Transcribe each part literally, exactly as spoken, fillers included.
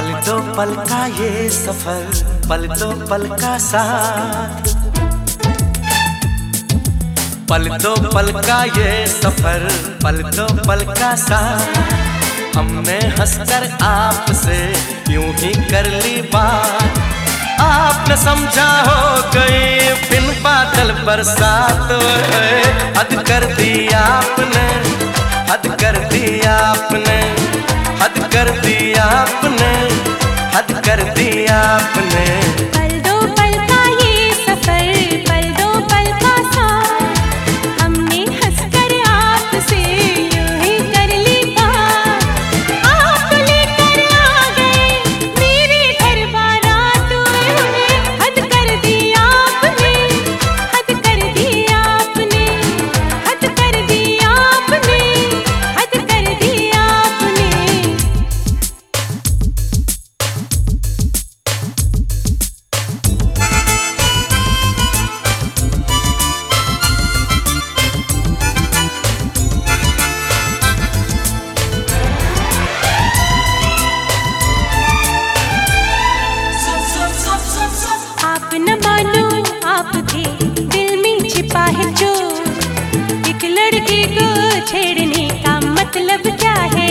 पल दो पल का ये सफर, पल दो पल का साथ, पल दो पल का ये सफर, पल दो पल का साथ। हमने हंसकर आपसे यूं ही कर ली बात, आपने समझा हो गई बिन बादल बरसात। हद कर दी आपने, हद कर दी आपने, हद कर दी आपने, हद कर दी आपने। पल दो पल का ये सफर, पल दो पल का साथ, हमने हंसकर आपसे यूं ही कर ली बात। आप लेकर आ गए मेरे घर बारात, हद कर दी आपने, हद कर दी आपने, हद कर दी आपने, हद कर दी आपने। आप न मानो आप थे दिल में छिपा है जो, एक लड़के को छेड़ने का मतलब क्या है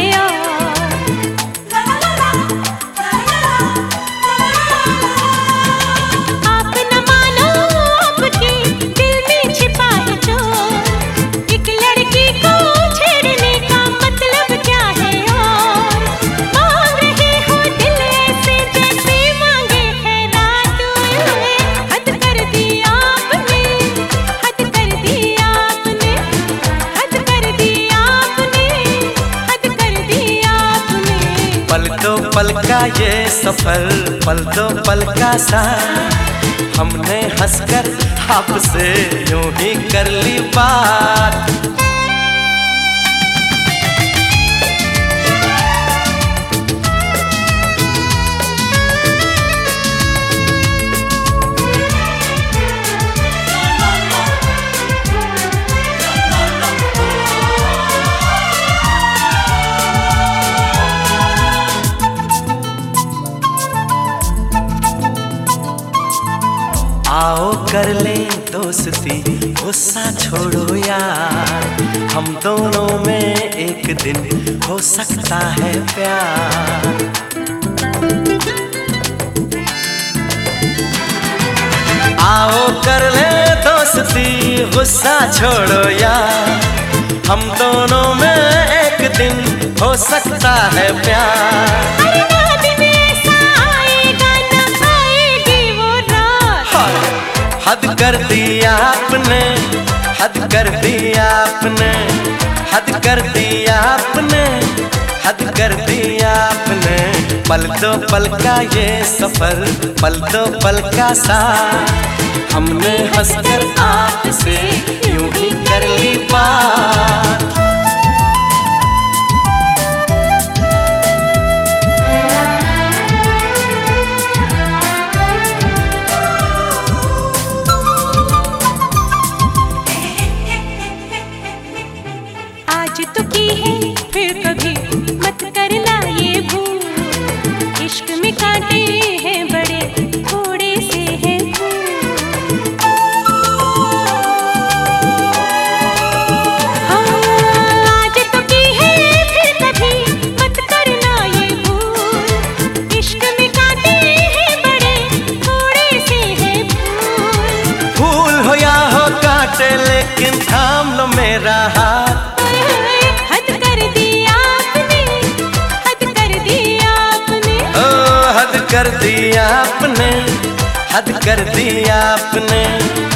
आप न मानो आप थे दिल में छिपा है जो, एक लड़के को छेड़ने का मतलब क्या है। और मांग रहे हो दिल ऐसे जैसे मांगे खैरात, हद कर दी आपने, हद कर दी आपने, हद कर दी आपने, हद कर दी आपने। पल दो पल का ये सफर, पल दो पल का साथ, हमने हंसकर आपसे यूं ही कर ली बात। आओ कर ले दोस्ती, गुस्सा छोड़ो यार, हम दोनों में एक दिन हो सकता है प्यार। आओ कर ले दोस्ती, गुस्सा छोड़ो यार, हम दोनों में एक दिन हो सकता है प्यार। हद कर दी आपने, हद कर दी आपने, हद कर दी आपने, हद कर दी आपने। पल दो पल का ये सफर, पल दो पल का साथ, हमने हंसकर आपसे यूं ही कर ली बात। आज तो की है फिर कभी मत करना ये भूल, इश्क में कांटे हैं बड़े थोड़े से हैं फूल। हाँ, आज तो की है फिर कभी मत करना ये भूल, इश्क में कांटे हैं बड़े थोड़े से हैं फूल। फूल हो या हो कांटे लेकिन थाम लो मेरा हाथ। हद कर दी आपने, हद कर दी आपने, ओ हद कर दी आपने, हद कर दी आपने।